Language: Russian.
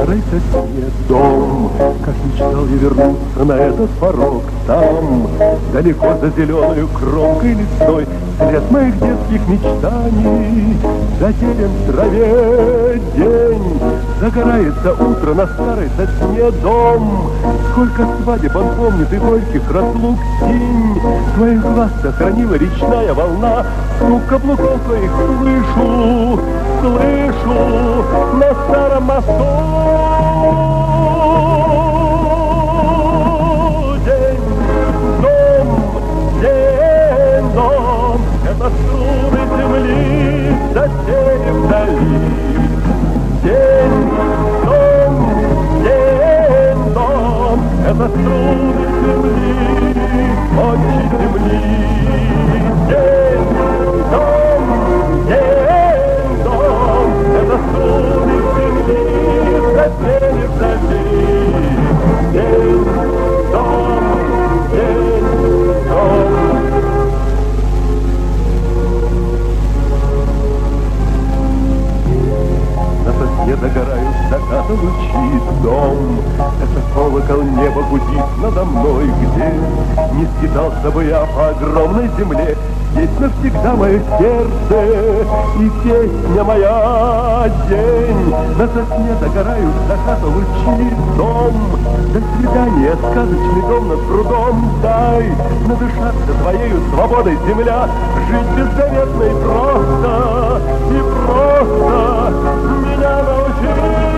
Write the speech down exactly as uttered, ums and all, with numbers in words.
старой сосне дом. Как мечтал я вернуться на этот порог, там, далеко за зеленою кромкой лесной, след моих детских мечтаний затерян в траве день. Загорается утро на старой сосне дом. Сколько свадеб он помнит и горьких разлук тень. Твоих глаз сохранила речная волна. Звук каблуков твоих слышу, слышу на старом мосту. День, дом, день, дом. Это струны земли, соседи вдали. День, дом, день, дом. Это струны земли, очи земли. День, дом, день, дом. Это струны земли, соседи вдали. День, дом, день, дом. Не догорают заката лучи дом. Это колокол неба гудит надо мной, где не скитался бы я по огромной земле. Здесь навсегда мое сердце и песня моя. День на сосне догорают заката лучи дом. До свидания, сказочный дом над прудом. Дай надышаться твоею свободой, земля. Жить беззаветно и просто, и просто меня научи.